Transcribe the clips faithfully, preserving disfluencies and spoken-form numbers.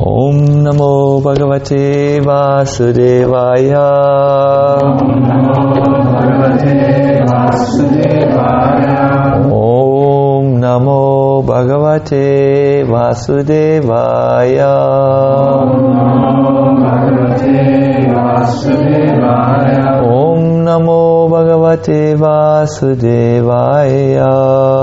Om Namo Bhagavate Vasudevaya. Om Namo Bhagavate Vasudevaya. Om Namo Bhagavate Vasudevaya.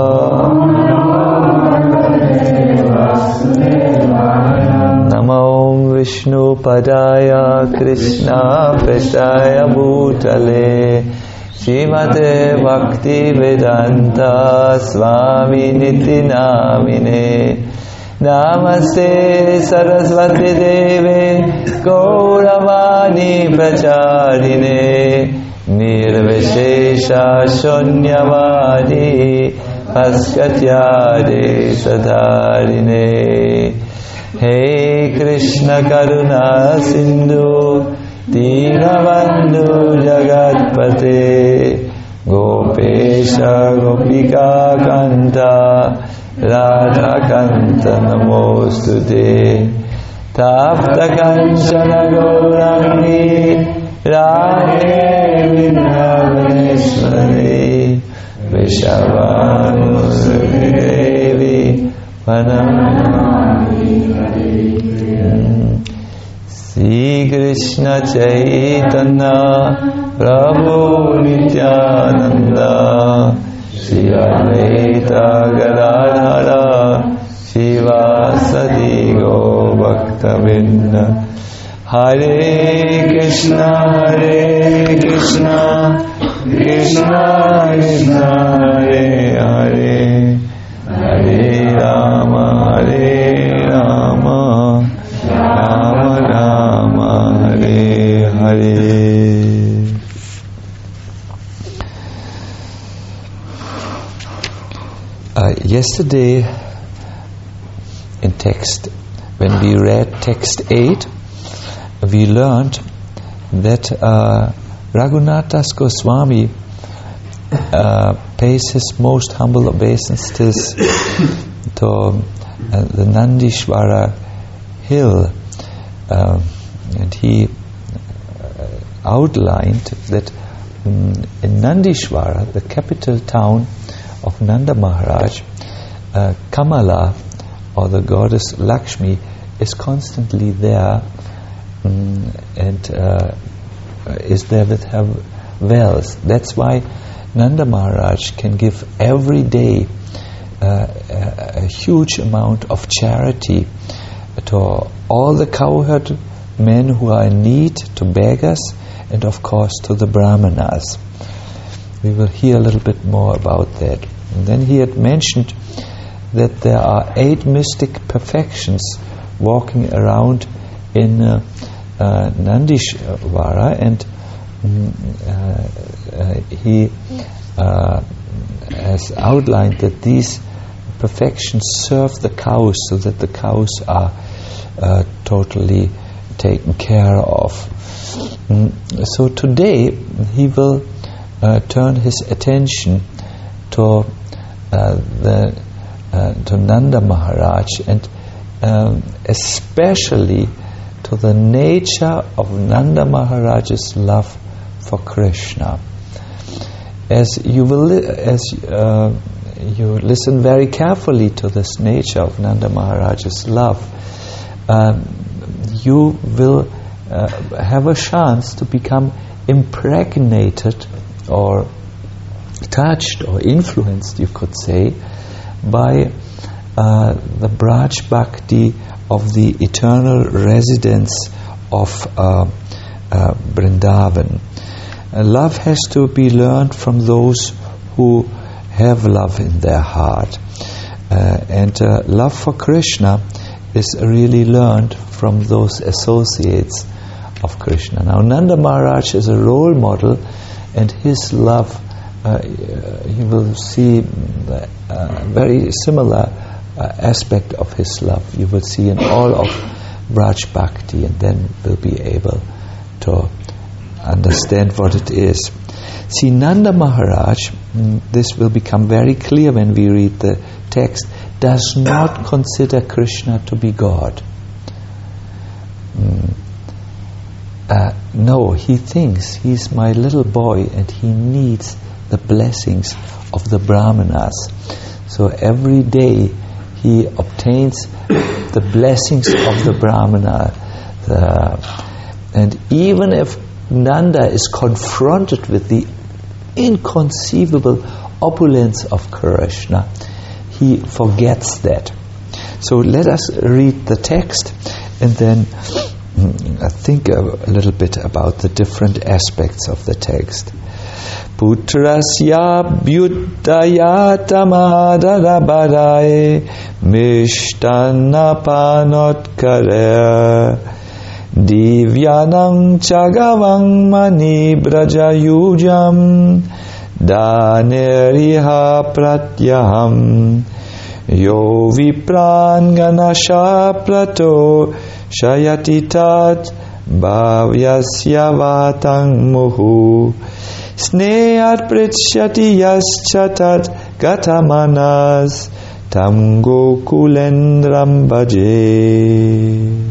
Namo Vishnu Padaya Krishna Prestaya Bhutale Srimate Bhakti Vedanta Swami Niti Namine Namaste Saraswati Deve Gauravani Pracharine Nirvishesha Shunyavadi Paskatyade Sadharine. Hey Krishna Karuna Sindhu Dinabandhu Jagatpate Gopesha Gopika Kanta Radha Kanta Namostute Tapta Kanchana Gaurangi Radhe Vrindavaneshwari Vrishabhanusuri Devi Vanamani Sri Krishna Chaitanya Prabhu Nityananda Sri Advaita Gadadhara Shivasadi Gaur Bhaktavinda. Hare Krishna Hare Krishna Krishna Krishna Hare Hare Hare Rama Hare Rama Rama Rama Hare Hare. Uh, yesterday in text, when we read text eight, we learned that uh, Raghunathas Goswami uh, pays his most humble obeisances to uh, the Nandishvara hill, uh, and he uh, outlined that um, in Nandishvara, the capital town of Nanda Maharaj, uh, Kamala, or the goddess Lakshmi, is constantly there um, and uh, is there with her wells. That's why Nanda Maharaj can give every day uh, a, a huge amount of charity to all the cowherd men who are in need, to beggars, and of course to the brahmanas. We will hear a little bit more about that. And then he had mentioned that there are eight mystic perfections walking around in uh, uh, Nandishvara, and um, uh, uh, he uh, has outlined that these perfections serve the cows, so that the cows are uh, totally taken care of. Mm, so today he will uh, turn his attention to uh, the uh, to Nanda Maharaj, and um, especially to the nature of Nanda Maharaj's love for Krishna. As you will, li- as uh, you listen very carefully to this nature of Nanda Maharaj's love, um, you will uh, have a chance to become impregnated or touched or influenced, you could say, by uh, the Braj Bhakti of the eternal residents of uh, uh, Vrindavan. Uh, love has to be learned from those who have love in their heart. Uh, and uh, love for Krishna is really learned from those associates of Krishna. Now, Nanda Maharaj is a role model, and his love, uh, you will see the uh, very similar uh, aspect of his love. You will see in all of Braj Bhakti, and then will be able to understand what it is. See, Nanda Maharaj, mm, this will become very clear when we read the text, does not consider Krishna to be God. no, he thinks he's my little boy and he needs the blessings of the Brahmanas. So every day he obtains the blessings of the Brahmana. The, and even if Nanda is confronted with the inconceivable opulence of Krishna, he forgets that. So let us read the text and then mm, think a, a little bit about the different aspects of the text. Putrasya bhyudaya tamadarabarai mishtana panotkare divyanam chagavang mani brajayujam daneriha pratyaham yo vipran ganasha plato shayatitat bhavyasya vatang muhu snehat pritsyati yaschatat gatamanas tam gokulendram bhaje.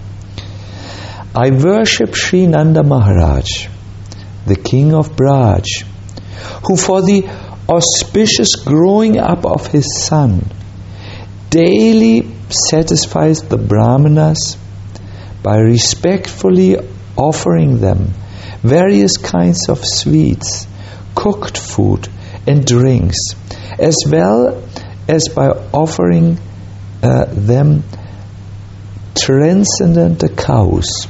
I worship Sri Nanda Maharaj, the king of Braj, who for the auspicious growing up of his son daily satisfies the Brahmanas by respectfully offering them various kinds of sweets, cooked food and drinks, as well as by offering uh, them transcendent cows,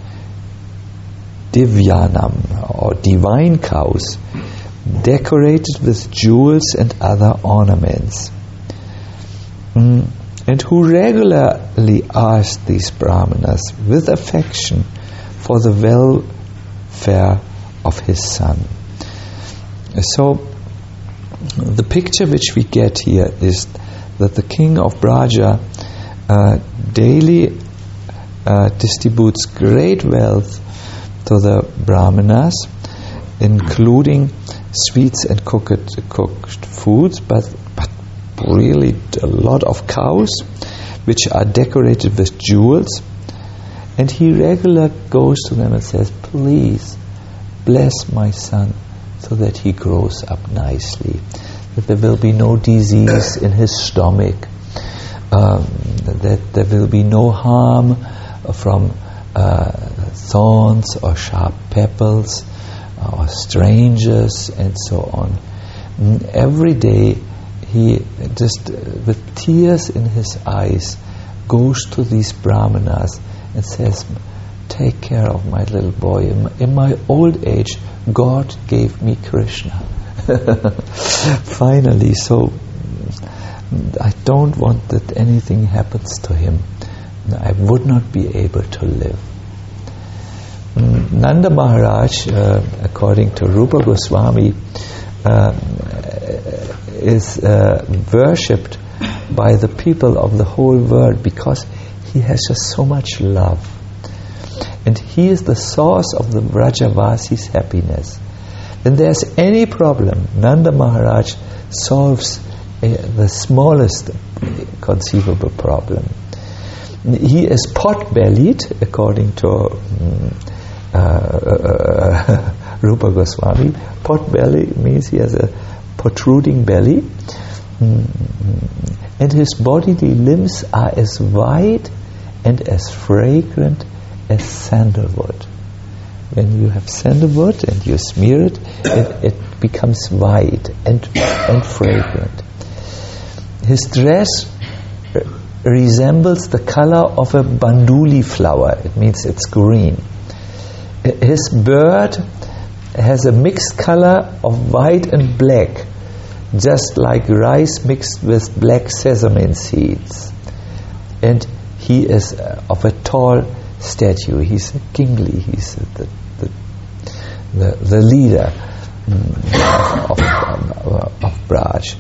divyanam, or divine cows, decorated with jewels and other ornaments, mm. and who regularly ask these Brahmanas with affection for the welfare of his son. So the picture which we get here is that the king of Braja uh, daily uh, distributes great wealth to the Brahmanas, including sweets and cooked, cooked foods, but, but really a lot of cows which are decorated with jewels. And he regularly goes to them and says, please bless my son so that he grows up nicely, that there will be no disease in his stomach, um, that there will be no harm from uh, thorns or sharp pebbles or strangers and so on. And every day he just uh, with tears in his eyes goes to these Brahmanas and says, take care of my little boy. In my, in my old age, God gave me Krishna. Finally, so I don't want that anything happens to him. I would not be able to live. Nanda Maharaj, uh, according to Rupa Goswami, uh, is uh, worshipped by the people of the whole world because he has just so much love. And he is the source of the Vrajavasi's happiness. When there's any problem, Nanda Maharaj solves uh, the smallest conceivable problem. He is pot-bellied, according to um, uh, uh, Rupa Goswami. Pot-belly means he has a protruding belly. Mm-hmm. And his bodily limbs are as white and as fragrant as sandalwood. When you have sandalwood and you smear it, it, it becomes white and, and fragrant. His dress resembles the color of a banduli flower. It means it's green. His bird has a mixed color of white and black, just like rice mixed with black sesame seeds. And he is of a tall stature. He's a kingly. He's the the, the, the leader of, of, of Braj.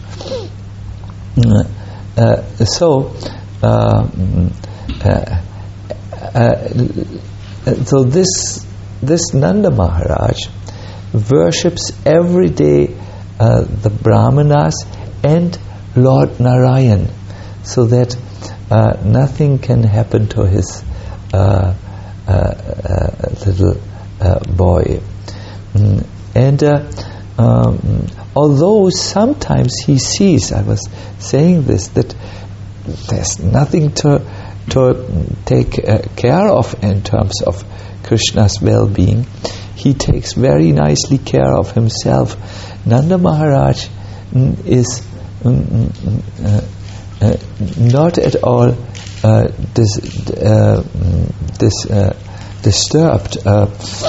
Uh, so Uh, uh, uh, so this this Nanda Maharaj worships every day uh, the Brahmanas and Lord Narayan, so that uh, nothing can happen to his uh, uh, uh, little uh, boy. Mm, and uh, um, although sometimes he sees, I was saying this, that there's nothing to to take uh, care of in terms of Krishna's well-being, he takes very nicely care of himself. Nanda Maharaj mm, is mm, uh, uh, not at all uh, dis, uh, dis, uh, disturbed uh,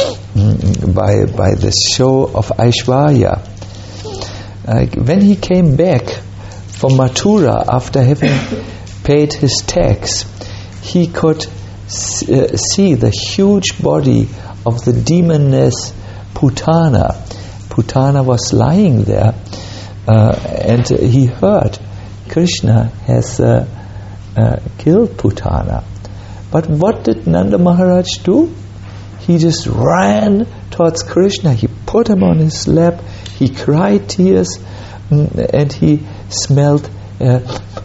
by by this show of Aishwarya. Uh, when he came back from Mathura after having paid his tax, he could s- uh, see the huge body of the demoness Putana. Putana was lying there, uh, and uh, he heard Krishna has uh, uh, killed Putana. But what did Nanda Maharaj do? He just ran towards Krishna. He put him on his lap. He cried tears, and he smelled uh,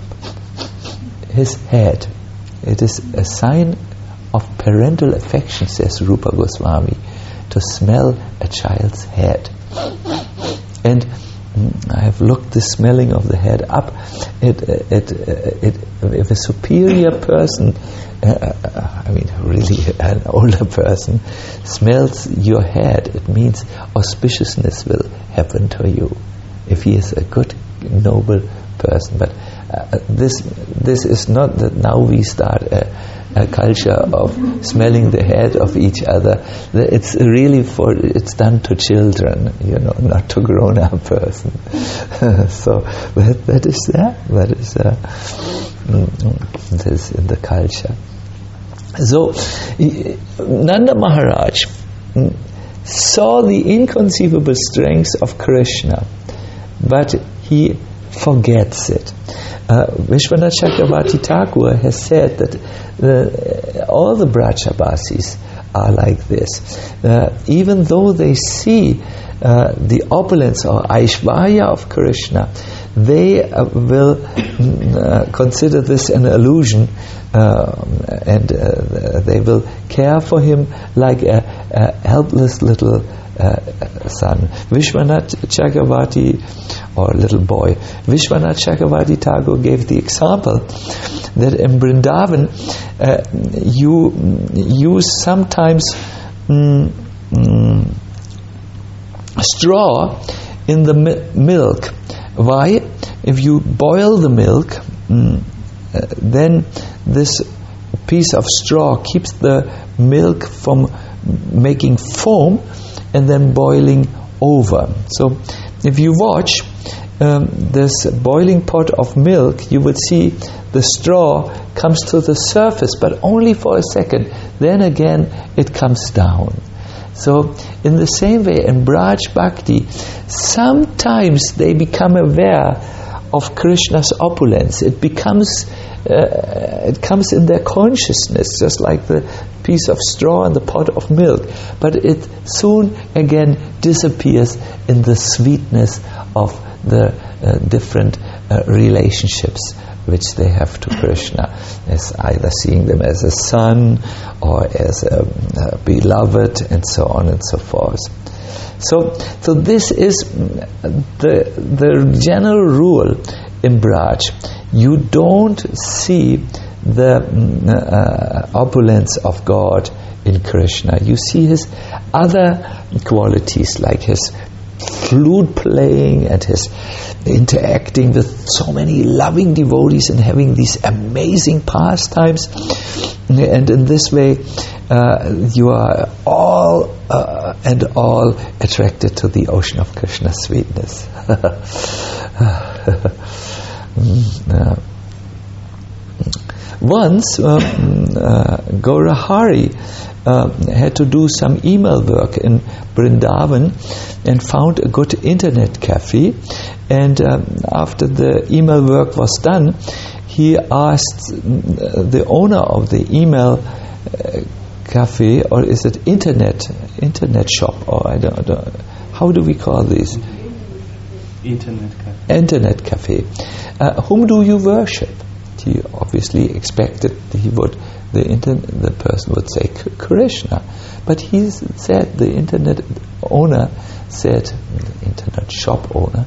his head. It is a sign of parental affection, says Rupa Goswami, to smell a child's head. And mm, I have looked the smelling of the head up. It, it, it, it, if a superior person, uh, I mean really an older person, smells your head, it means auspiciousness will happen to you. If he is a good, noble person. But uh, this this is not that now we start a, a culture of smelling the head of each other. It's really for it's done to children, you know, not to grown-up person. So that, that is that. That is uh, that is in the culture. So Nanda Maharaj saw the inconceivable strengths of Krishna, but he forgets it. Uh, Vishwanath Chakravarti Thakur has said that uh, all the Brajabasis are like this. Uh, even though they see uh, the opulence or Aishwarya of Krishna, they uh, will uh, consider this an illusion, uh, and uh, they will care for him like a, a helpless little Uh, son. Vishwanath Chakravarti, or little boy, Vishwanath Chakravarti Thakur gave the example that in Vrindavan uh, you use sometimes mm, mm, straw in the mi- milk. Why? If you boil the milk, mm, uh, then this piece of straw keeps the milk from making foam and then boiling over. So if you watch um, this boiling pot of milk, you would see the straw comes to the surface, but only for a second. Then again it comes down. So in the same way, in Braj Bhakti, sometimes they become aware of Krishna's opulence. It becomes uh, it comes in their consciousness, just like the piece of straw in the pot of milk, but it soon again disappears in the sweetness of the uh, different uh, relationships which they have to Krishna, as either seeing them as a son or as a, a beloved, and so on and so forth. So, so this is the the general rule in Braj. You don't see the uh, opulence of God in Krishna. You see his other qualities, like his flute playing and his interacting with so many loving devotees and having these amazing pastimes. And in this way, uh, you are all uh, and all attracted to the ocean of Krishna's sweetness. uh, Once, um, uh, Gaurahari uh, had to do some email work in Vrindavan and found a good internet cafe. And um, after the email work was done, he asked the owner of the email uh, cafe, or is it internet internet shop, or I don't know, how do we call these? Internet cafe. Internet cafe. Uh, whom do you worship? He obviously expected he would the internet, the person would say Krishna. But he said, the internet owner said, the internet shop owner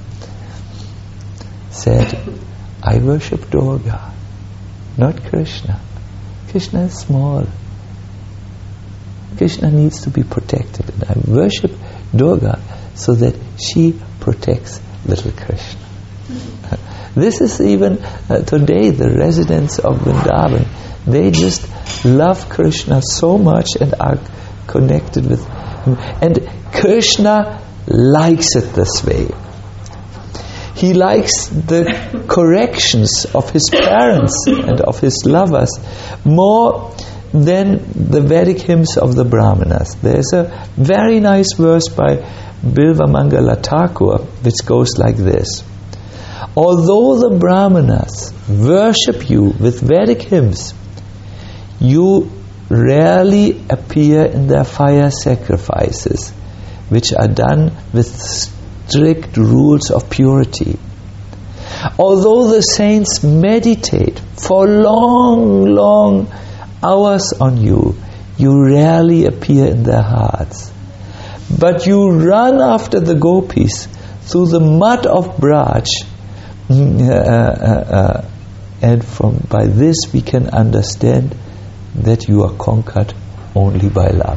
said, I worship Durga, not Krishna. Krishna is small. Krishna needs to be protected, and I worship Durga so that she protects little Krishna. This is even uh, today the residents of Vrindavan, they just love Krishna so much and are connected with him. And Krishna likes it this way. He likes the corrections of his parents and of his lovers more than the Vedic hymns of the Brahmanas. There's a very nice verse by Bilva Mangala Thakur which goes like this. Although the Brahmanas worship you with Vedic hymns, you rarely appear in their fire sacrifices, which are done with strict rules of purity. Although the saints meditate for long, long hours on you, you rarely appear in their hearts. But you run after the gopis through the mud of Braj, uh, uh, uh, and from by this we can understand that you are conquered only by love.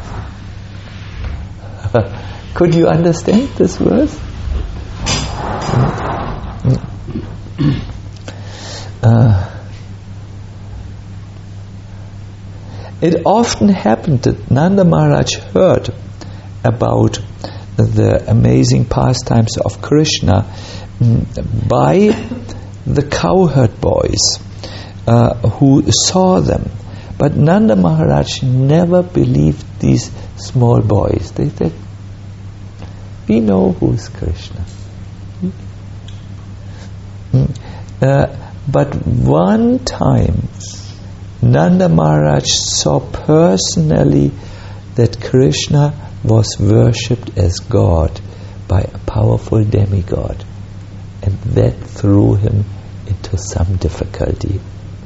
Could you understand this verse? Uh, it often happened that Nanda Maharaj heard about the amazing pastimes of Krishna by the cowherd boys uh, who saw them. But Nanda Maharaj never believed these small boys. They said, we know who is Krishna. Uh, but one time Nanda Maharaj saw personally that Krishna was worshipped as God by a powerful demigod, and that threw him into some difficulty.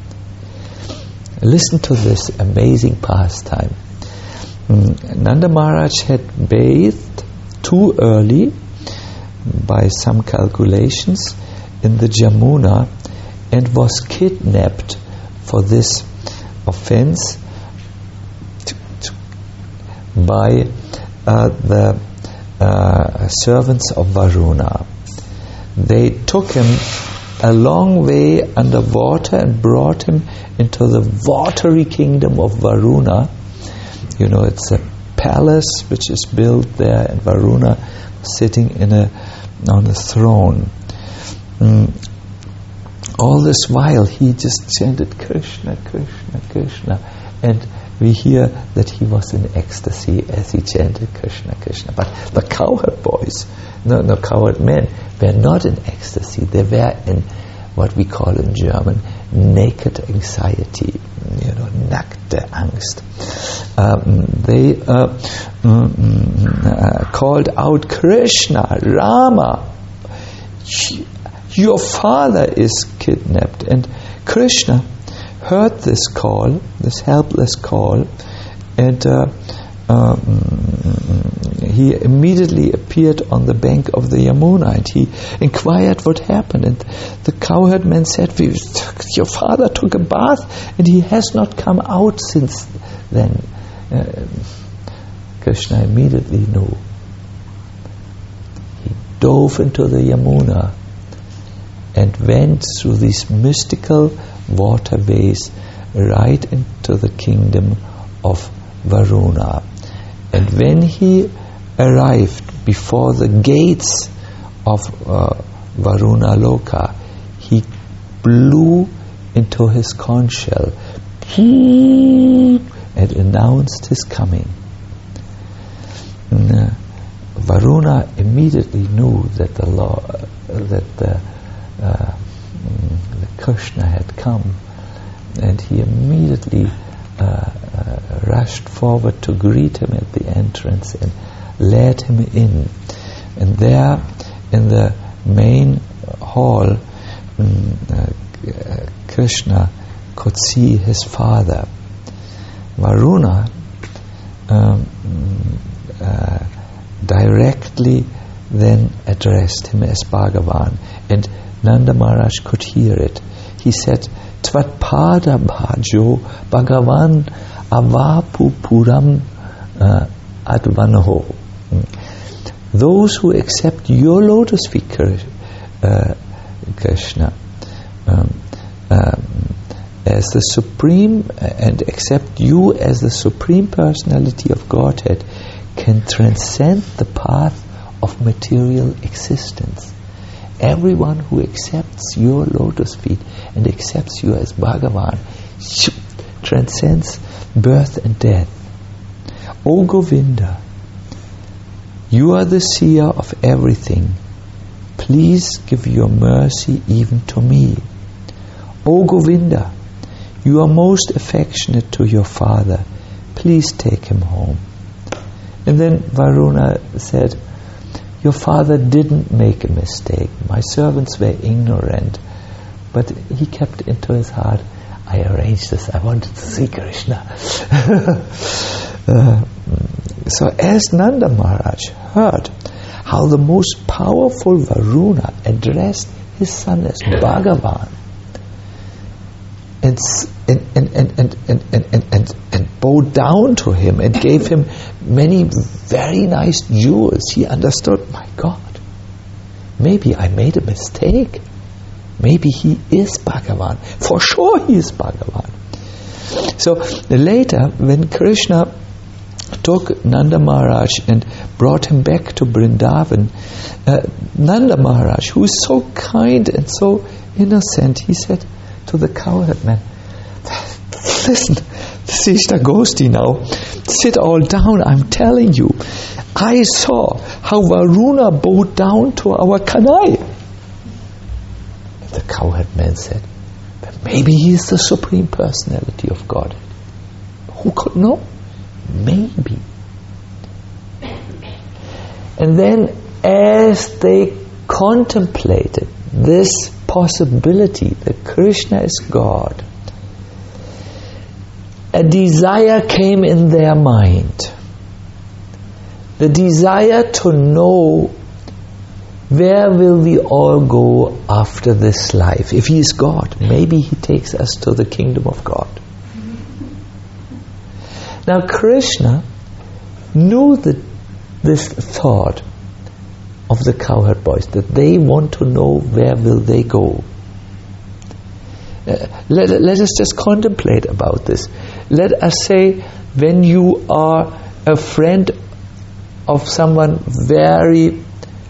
Listen to this amazing pastime. Mm, Nanda Maharaj had bathed too early, by some calculations, in the Jamuna, and was kidnapped for this offense t- t- by uh, the uh, servants of Varuna. They took him a long way underwater and brought him into the watery kingdom of Varuna. You know, it's a palace which is built there, and Varuna sitting in a on a throne. Mm. All this while he just chanted Krishna, Krishna, Krishna, and we hear that he was in ecstasy as he chanted Krishna, Krishna. But the cowherd boys, no, no cowherd men, were not in ecstasy. They were in what we call in German naked anxiety, you know, nackte Angst. Um, they uh, mm, uh, called out, Krishna, Rama, your father is kidnapped. And Krishna heard this call, this helpless call, and uh, um, he immediately appeared on the bank of the Yamuna, and he inquired what happened. And the cowherd man said, your father took a bath and he has not come out since then. Uh, Krishna immediately knew. He dove into the Yamuna and went through these mystical waterways right into the kingdom of Varuna. And when he arrived before the gates of uh, Varuna Loka, he blew into his conch shell and announced his coming. And, uh, Varuna immediately knew that the law, uh, that the, uh, the Krishna had come, and he immediately uh, uh, rushed forward to greet him at the entrance and led him in. And there, in the main hall, um, uh, Krishna could see his father. Varuna um, uh, directly then addressed him as Bhagavan, and Nanda Maharaj could hear it. He said, Tvatpada bhajo Bhagavan avapu puram uh, advanaho. Those who accept your lotus feet, uh, Krishna, um, um, as the supreme, and accept you as the supreme personality of Godhead, can transcend the path of material existence. Everyone who accepts your lotus feet and accepts you as Bhagavan transcends birth and death. O Govinda, you are the seer of everything. Please give your mercy even to me. O Govinda, you are most affectionate to your father. Please take him home. And then Varuna said, your father didn't make a mistake. My servants were ignorant. But he kept into his heart, I arranged this. I wanted to see Krishna. uh, so as Nanda Maharaj heard how the most powerful Varuna addressed his son as Bhagavan, and and and and and and and, and, and, and bowed down to him and gave him many very nice jewels, he understood, my God, maybe I made a mistake. Maybe he is Bhagavan. For sure he is Bhagavan. So later, when Krishna took Nanda Maharaj and brought him back to Vrindavan, uh, Nanda Maharaj, who is so kind and so innocent, he said to the cowherd man, listen, Sishta Gosti now, sit all down, I'm telling you, I saw how Varuna bowed down to our Kanai. The cowherd man said, but maybe he is the Supreme Personality of God. Who could know? Maybe. And then as they contemplated this possibility that Krishna is God, a desire came in their mind. The desire to know, where will we all go after this life? If he is God, maybe he takes us to the kingdom of God. Now Krishna knew that this thought of the cowherd boys, that they want to know where will they go. Uh, let, let us just contemplate about this. Let us say when you are a friend of someone very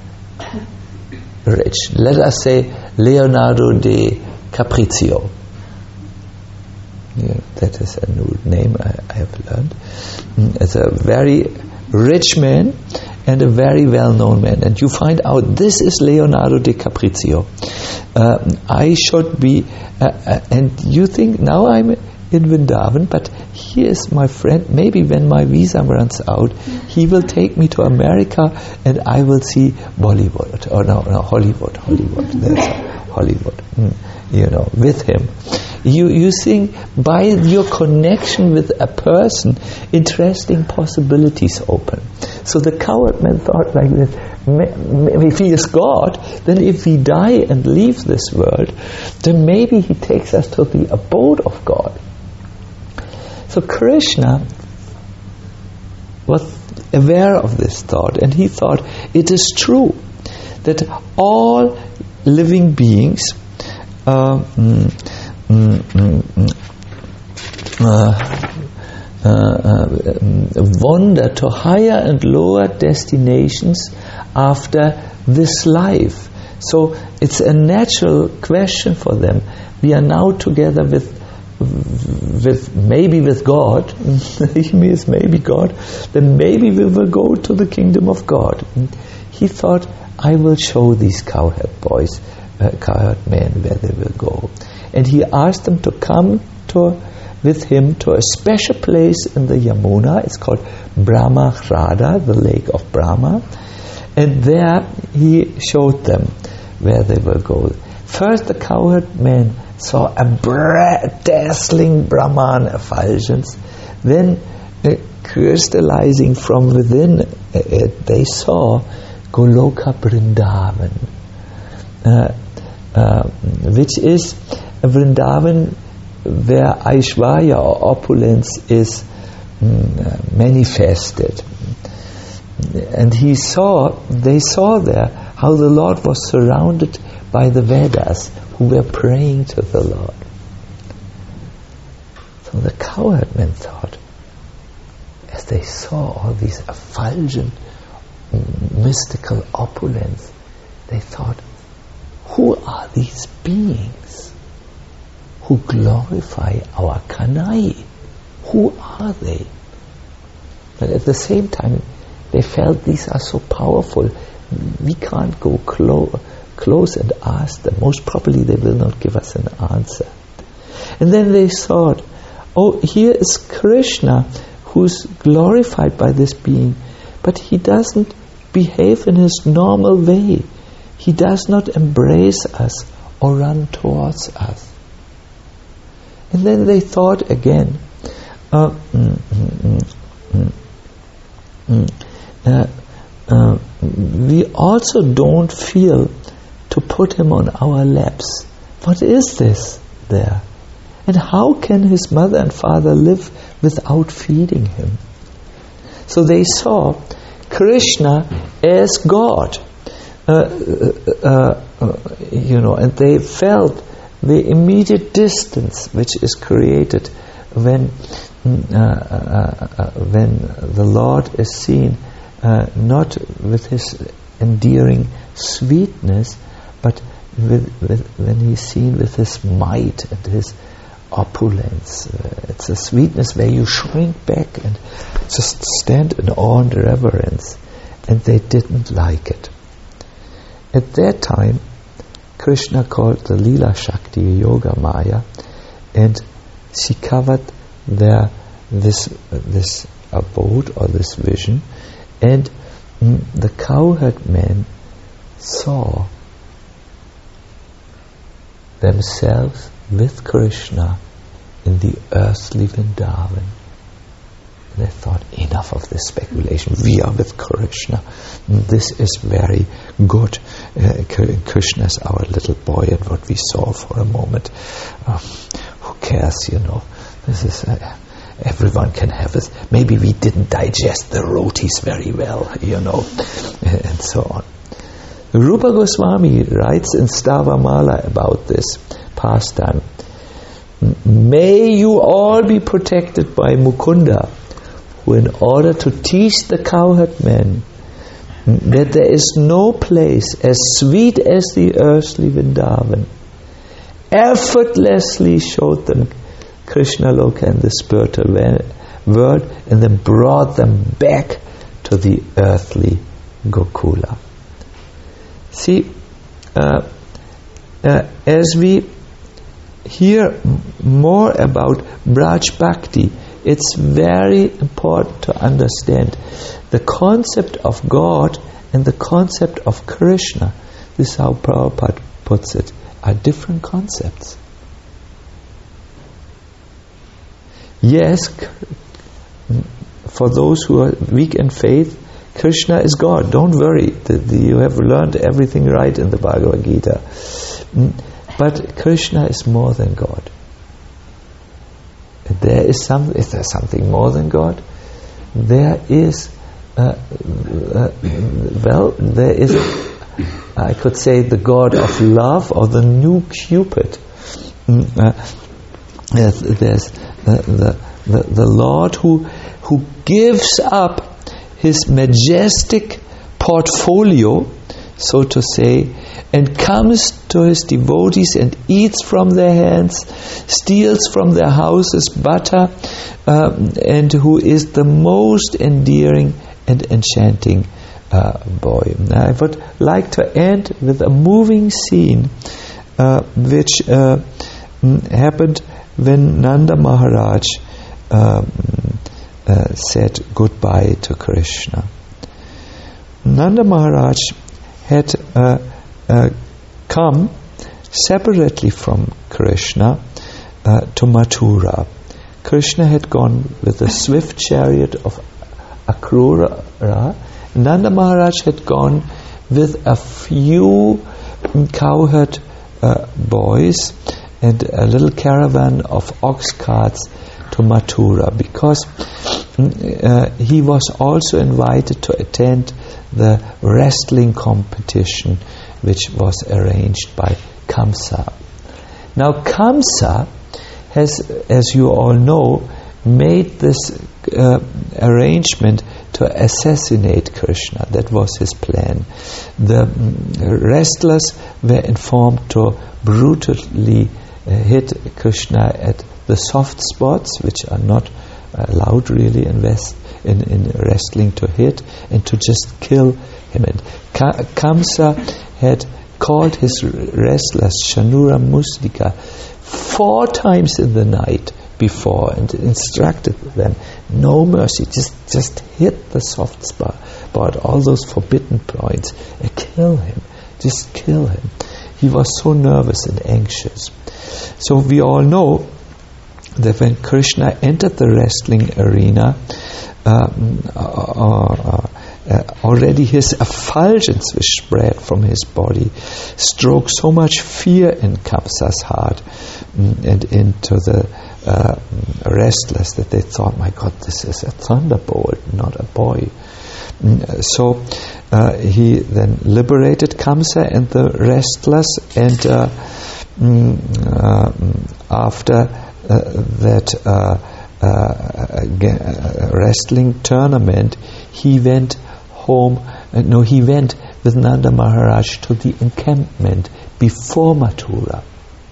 rich, let us say Leonardo di Caprizio. Yeah, that is a new name I, I have learned. It's a very rich man and a very well-known man, and you find out this is Leonardo di Caprizio. Uh, I should be, uh, uh, and you think now I'm in Vrindavan, but he is my friend. Maybe when my visa runs out, he will take me to America and I will see Bollywood, or no, no, Hollywood, Hollywood, that's Hollywood, mm, you know, with him. You, you think by your connection with a person, interesting possibilities open. So the cowherd man thought like this, if he is God, then if we die and leave this world, then maybe he takes us to the abode of God. So Krishna was aware of this thought, and he thought it is true that all living beings uh, mm, mm, mm, uh, uh, uh, wander to higher and lower destinations after this life. So it's a natural question for them. We are now together with with maybe with God, he means maybe God, then maybe we will go to the kingdom of God. And he thought, I will show these cowherd boys, uh, cowherd men, where they will go. And he asked them to come to with him to a special place in the Yamuna. It's called Brahmarada, the lake of Brahma. And there he showed them where they will go. First, the cowherd men saw a bra- dazzling Brahman effulgence. then uh, crystallizing from within it, they saw Goloka Vrindavan, uh, uh, which is a Vrindavan where Aishvarya or opulence is mm, manifested. And he saw, they saw there how the Lord was surrounded by the Vedas who were praying to the Lord. So the cowherdmen thought, as they saw all these effulgent, mystical opulence, they thought, who are these beings who glorify our Kanai? Who are they? But at the same time, they felt these are so powerful, we can't go clo- close and ask them. Most probably they will not give us an answer. And then they thought, oh, here is Krishna who's glorified by this being, but he doesn't behave in his normal way. He does not embrace us or run towards us. And then they thought again, uh, mm, mm, mm, mm, uh, uh, we also don't feel to put him on our laps. What is this there? And how can his mother and father live without feeding him? So they saw Krishna as God, uh, uh, uh, you know, and they felt the immediate distance which is created when uh, uh, uh, when the Lord is seen uh, not with his endearing sweetness, but with, with, when he's seen with his might and his opulence. Uh, it's a sweetness where you shrink back and just stand in awe and reverence. And they didn't like it. At that time, Krishna called the Leela Shakti Yoga Maya, and she covered their this this abode or this vision, and mm, the cowherd men saw themselves with Krishna in the earthly Vrindavan. They thought, enough of this speculation. We are with Krishna. This is very good. Uh, Krishna is our little boy, and what we saw for a moment. Uh, who cares, you know? This is uh, everyone can have this. Maybe we didn't digest the rotis very well, you know, and so on. Rupa Goswami writes in Stavamala about this pastime. May you all be protected by Mukunda, who in order to teach the cowherd men that there is no place as sweet as the earthly Vrindavan, effortlessly showed them Krishna Loka and the spiritual world, and then brought them back to the earthly Gokula. See, uh, uh, as we hear more about Braj Bhakti, it's very important to understand the concept of God and the concept of Krishna. This is how Prabhupada puts it, are different concepts. Yes, for those who are weak in faith, Krishna is God. Don't worry, the, the, you have learned everything right in the Bhagavad Gita. But Krishna is more than God. There is some. Is there something more than God? There is. Uh, uh, well, there is. I could say the God of love, or the new Cupid. Uh, there's there's uh, the, the the Lord who who gives up his majestic portfolio, so to say, and comes to his devotees and eats from their hands, steals from their houses butter, um, and who is the most endearing and enchanting uh, boy. Now, I would like to end with a moving scene uh, which uh, happened when Nanda Maharaj um, uh, said goodbye to Krishna. Nanda Maharaj had uh, uh, come separately from Krishna uh, to Mathura. Krishna had gone with the swift chariot of Akrura. Nanda Maharaj had gone with a few cowherd uh, boys and a little caravan of ox carts to Mathura, because uh, he was also invited to attend the wrestling competition which was arranged by Kamsa. Now Kamsa has, as you all know, made this uh, arrangement to assassinate Krishna. That was his plan. The um, wrestlers were informed to brutally uh, hit Krishna at the soft spots, which are not allowed really in, West, in, in wrestling to hit, and to just kill him. And Ka- Kamsa had called his wrestlers Shanura Mustika four times in the night before and instructed them, no mercy, just just hit the soft spot, but all those forbidden points, and kill him, just kill him. He was so nervous and anxious. So we all know that when Krishna entered the wrestling arena, um, uh, uh, uh, already his effulgence which spread from his body stroked so much fear in Kamsa's heart mm, and into the uh, wrestlers that they thought, my God, this is a thunderbolt, not a boy. Mm, so uh, he then liberated Kamsa and the wrestlers, and uh, mm, uh, after Uh, that uh, uh, uh, wrestling tournament, he went home. Uh, no, he went with Nanda Maharaj to the encampment before Mathura,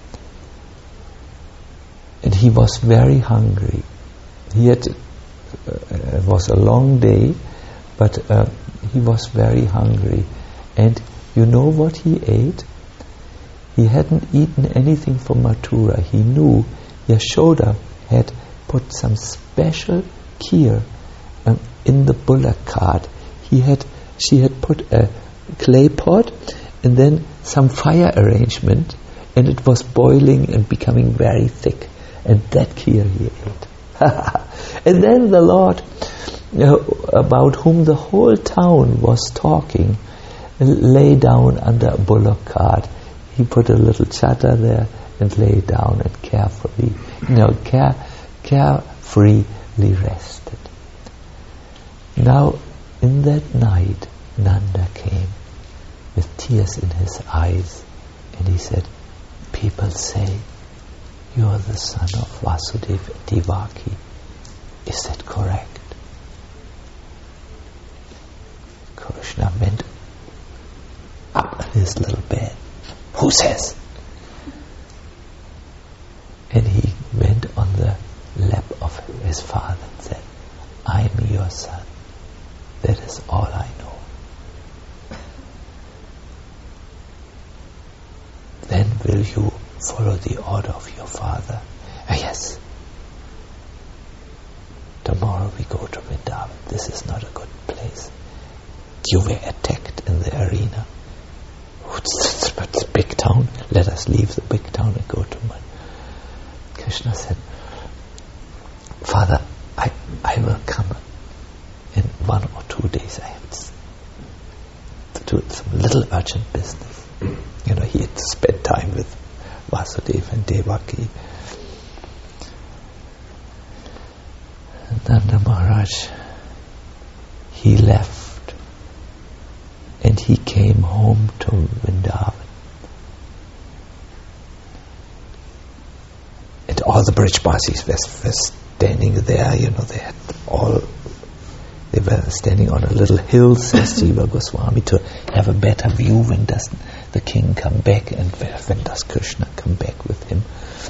and he was very hungry. He had uh, it was a long day, but uh, he was very hungry, and you know what he ate? He hadn't eaten anything from Mathura. He knew Yashoda had put some special kheer um, in the bullock cart. He had, she had put a clay pot and then some fire arrangement, and it was boiling and becoming very thick. And that kheer he ate. And then the Lord, uh, about whom the whole town was talking, lay down under a bullock cart. He put a little chatter there and lay down and carefully, you know, care, carefreely rested. Now, in that night, Nanda came with tears in his eyes, and he said, people say you are the son of Vasudeva and Devaki. Is that correct? Krishna went up in his little bed. Who says? And he went on the lap of his father and said, I am your son. That is all I know. Then will you follow the order of your father? Ah, yes. Tomorrow we go to Vrindavan. This is not a good place. You were attacked in the arena. It's a big town. Let us leave the big town and go to Mann. Krishna said, Father, I, I will come in one or two days. I have to do some little urgent business. You know, he had to spend time with Vasudeva and Devaki. And Nanda Maharaj, he left and he came home to Vrindavan. And all the Brijbasis were, were standing there, you know, they had all, they were standing on a little hill, says Jiva Goswami, to have a better view when does the king come back and when does Krishna come back with him.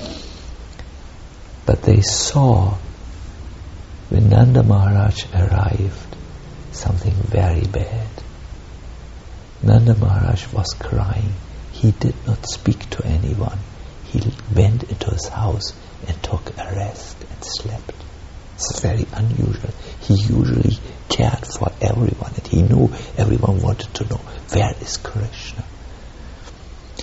But they saw, when Nanda Maharaj arrived, something very bad. Nanda Maharaj was crying. He did not speak to anyone. He went into his house and took a rest and slept. It's very unusual. He usually cared for everyone, and he knew everyone wanted to know, where is Krishna?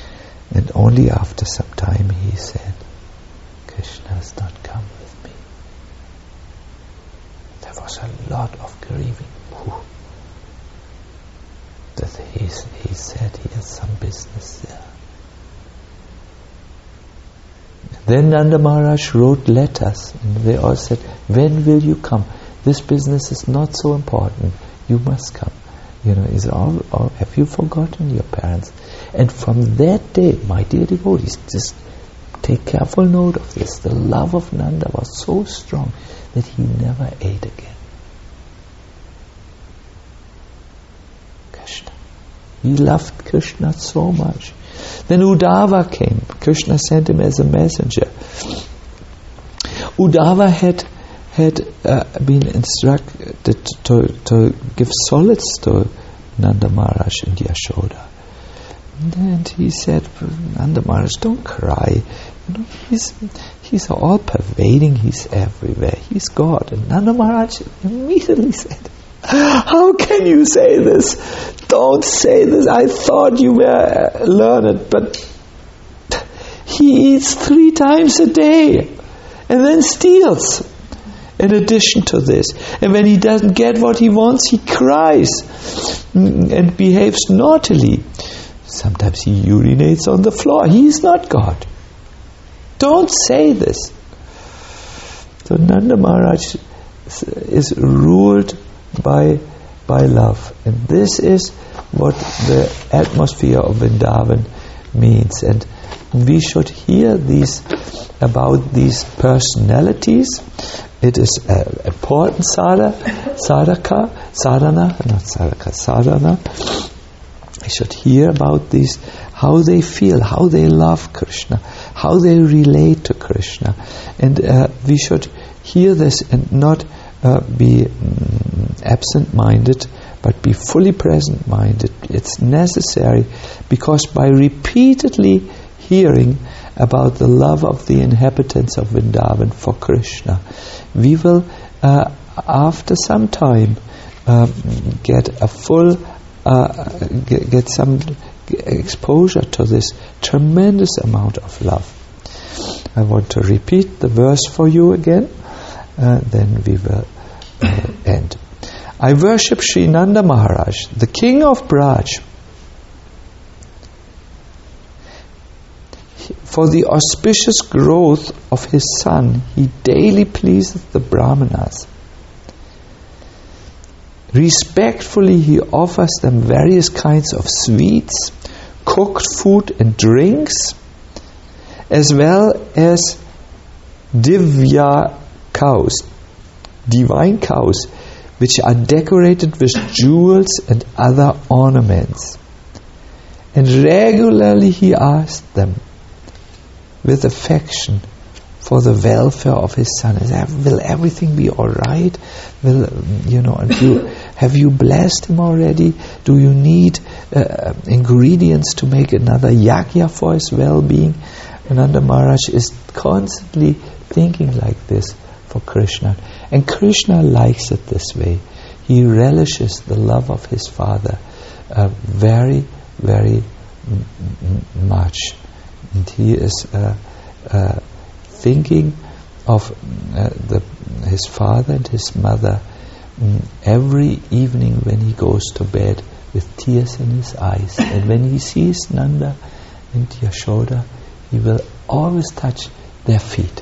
And only after some time he said, Krishna has not come with me. was a lot of grieving. Whew. That he, he said he has some business there. Then Nanda Maharaj wrote letters, and they all said, when will you come? This business is not so important. You must come. You know, is all, all, have you forgotten your parents? And from that day, my dear devotees, just take careful note of this. The love of Nanda was so strong that he never ate again. Krishna. He loved Krishna so much. Then Uddhava came. Krishna sent him as a messenger. Uddhava had had uh, been instructed to, to give solids to Nanda Maharaj and Yashoda. And he said, Nanda Maharaj, don't cry. You know, he's he's all pervading. He's everywhere. He's God. And Nanda Maharaj immediately said, how can you say this? Don't say this. I thought you were learned, but he eats three times a day and then steals in addition to this. And when he doesn't get what he wants, he cries and behaves naughtily. Sometimes he urinates on the floor. He is not God. Don't say this. So Nanda Maharaj is ruled by by love, and this is what the atmosphere of Vrindavan means. And we should hear these about these personalities. It is uh, important sadha, sadhaka, sadhana, not sadhaka, sadhana. We should hear about these, how they feel, how they love Krishna, how they relate to Krishna, and uh, we should hear this and not Uh, be um, absent-minded, but be fully present-minded. It's necessary, because by repeatedly hearing about the love of the inhabitants of Vrindavan for Krishna, we will, uh, after some time, uh, get a full, uh, get, get some exposure to this tremendous amount of love. I want to repeat the verse for you again. Uh, then we will uh, end. I worship Sri Nanda Maharaj, the king of Braj, for the auspicious growth of his son. He daily pleases the Brahmanas. Respectfully he offers them various kinds of sweets, cooked food and drinks, as well as divya cows, divine cows, which are decorated with jewels and other ornaments. And regularly he asked them with affection for the welfare of his son. Will everything be all right? Will you know? You, have you blessed him already? Do you need uh, ingredients to make another yajna for his well-being? Nanda Maharaj is constantly thinking like this for Krishna, and Krishna likes it this way. He relishes the love of his father uh, very, very m- m- much, and he is uh, uh, thinking of uh, the, his father and his mother um, every evening when he goes to bed with tears in his eyes. And when he sees Nanda and Yashoda, he will always touch their feet.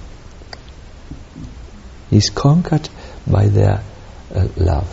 He's conquered by their uh, love.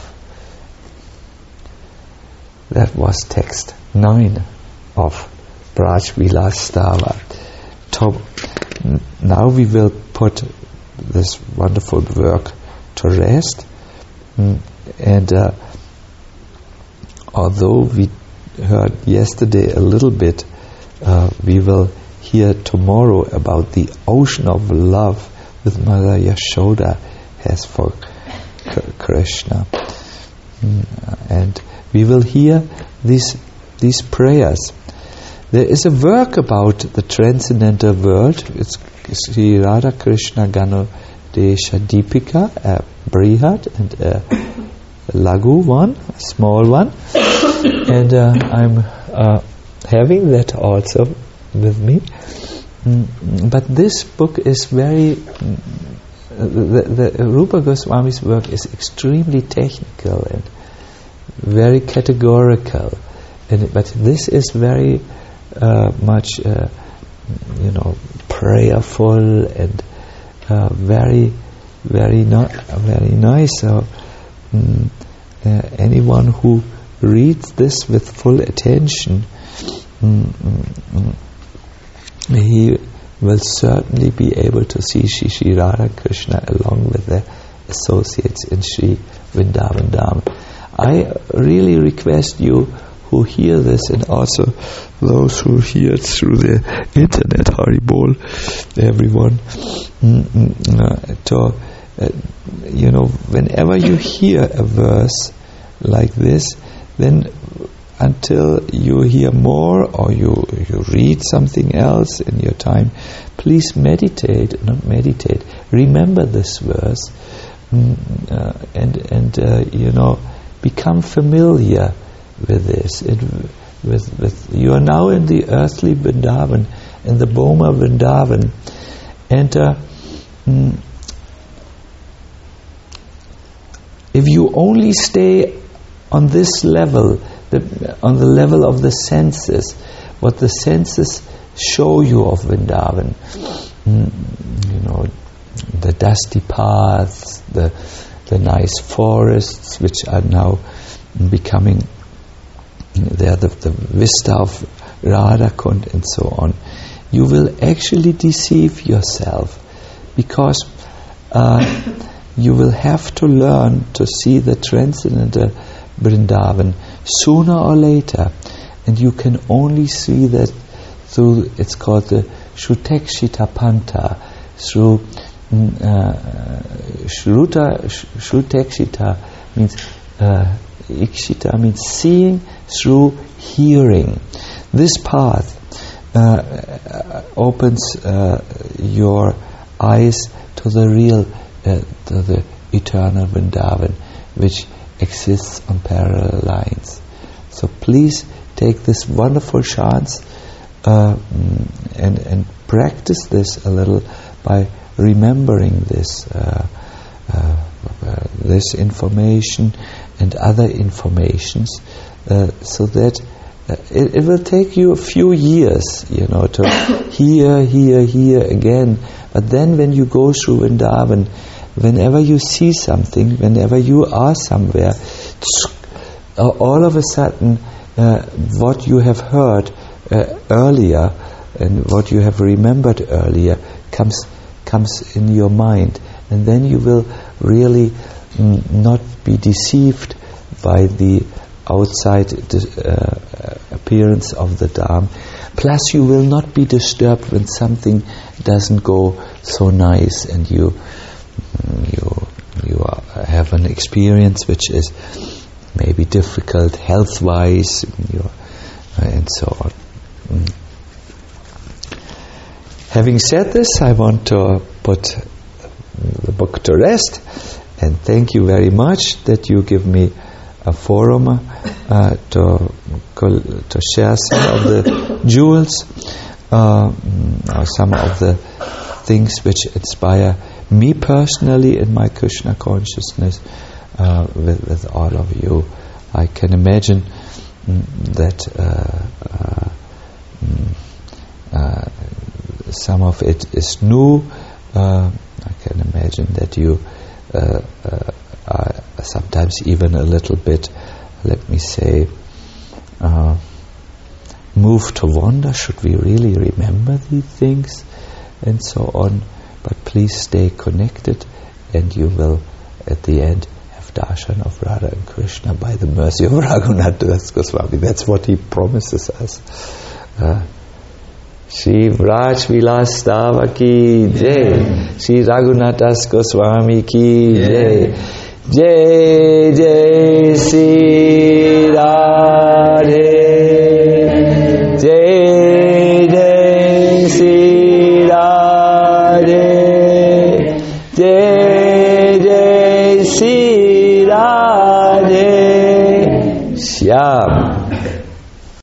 That was text nine of Braj Vilas Stava. Top. Now we will put this wonderful work to rest. Mm, and uh, although we heard yesterday a little bit, uh, we will hear tomorrow about the ocean of love that Mother Yashoda has for K- Krishna. Mm, and we will hear these these prayers. There is a work about the transcendental world. It's Sri Radha Krishna Gano Desha Deepika, a Brihad and a Lagu one, a small one. And uh, I'm uh, having that also with me. Mm, but this book is very mm, the, the Rupa Goswami's work is extremely technical and very categorical, and but this is very uh, much uh, you know prayerful and uh, very very no- very nice. So mm, uh, anyone who reads this with full attention, mm, mm, mm, he will certainly be able to see Shri Shri Radha Krishna along with their associates in Shri Vrindavan Dham. I really request you who hear this, and also those who hear it through the internet, Haribol, everyone, mm, mm, uh, to, uh, you know, whenever you hear a verse like this, then until you hear more or you, you read something else in your time, please meditate, not meditate, remember this verse, mm, uh, and, and uh, you know, become familiar with this. It, with, with you are now in the earthly Vrindavan, in the Boma Vrindavan, and uh, mm, if you only stay on this level, the, on the level of the senses, what the senses show you of Vrindavan, mm, you know, the dusty paths, the the nice forests which are now becoming there, the, the vista of Radhakund and so on, you will actually deceive yourself, because uh, you will have to learn to see the transcendental Vrindavan sooner or later, and you can only see that through, it's called the Shrutekshita Panta, through uh, Shruta, Shrutekshita means uh, Ikshita means seeing through hearing. This path uh, opens uh, your eyes to the real, uh, to the eternal Vrindavan, which exists on parallel lines. So please take this wonderful chance uh, and and practice this a little by remembering this uh, uh, uh, this information and other informations, uh, so that uh, it, it will take you a few years, you know, to hear, hear, hear again. But then when you go through Vrindavan, whenever you see something, whenever you are somewhere, uh, all of a sudden uh, what you have heard uh, earlier and what you have remembered earlier comes comes in your mind, and then you will really mm, not be deceived by the outside uh, appearance of the Dham. Plus you will not be disturbed when something doesn't go so nice and you you you are, have an experience which is maybe difficult health-wise, you, uh, and so on. Mm. Having said this, I want to put the book to rest, and thank you very much that you give me a forum uh, to to share some of the jewels, uh, or some of the things which inspire me personally in my Krishna consciousness uh, with, with all of you. I can imagine mm, that uh, uh, mm, uh, some of it is new. Uh, I can imagine that you uh, uh, are sometimes even a little bit, let me say, uh, moved to wonder, should we really remember these things, and so on. But please stay connected, and you will, at the end, have darshan of Radha and Krishna by the mercy of Raghunath Das Goswami. That's what he promises us. Uh, Shri Vraj Vilas Dava ki Jai, Shri Raghunath Das Goswami ki Jai, Jai Jai Shri Radhe.